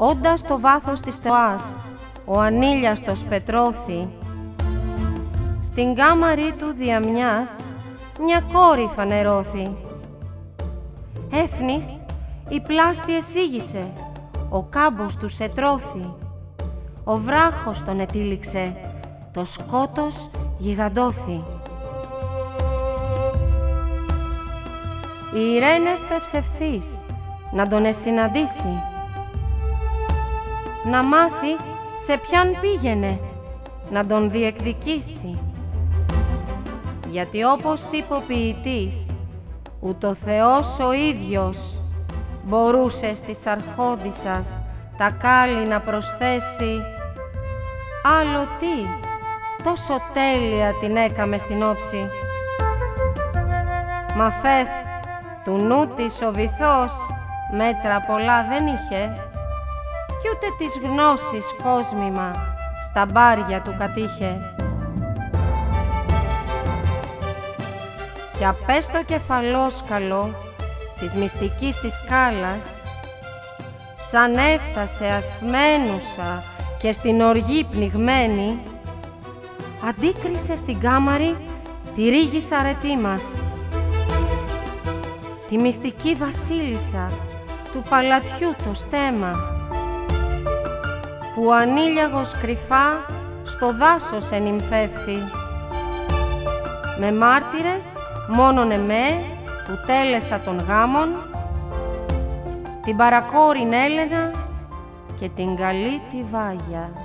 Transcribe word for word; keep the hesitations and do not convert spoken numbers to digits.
όντας στο βάθος της θεάς ο ανήλιαστος πετρώθη, στην κάμαρη του δια μιας μια κόρη φανερώθη. Έφνης η πλάση εσίγησε, ο κάμπος του σε τρώθη, ο βράχος τον ετύλιξε, το σκότος γιγαντώθη. Η Ειρήνες πευσευθείς να τον εσυναντήσει, να μάθει σε ποιαν πήγαινε, να τον διεκδικήσει. Γιατί όπως είπε ο ποιητής, ούτ' ο Θεός ο ίδιος μπορούσε στις αρχόντισσας τα κάλλη να προσθέσει. Άλλο τι, τόσο τέλεια την έκαμε στην όψη. Μα φεύ, του νου της ο βυθός μέτρα πολλά δεν είχε, κι ούτε της γνώσης κόσμημα στα μπάρια του κατήχε. Κι απές το κεφαλόσκαλο της μυστικής της σκάλας, σαν έφτασε ασθμένουσα και στην οργή πνιγμένη, αντίκρισε στην κάμαρη τη ρίγης αρετή μας, τη μυστική βασίλισσα του παλατιού το στέμμα, που ανήλιαγος κρυφά στο δάσος ενυμφεύθη, με μάρτυρες μόνον εμέ που τέλεσα των γάμων, την παρακόρην Έλενα και την καλή τη Βάγια.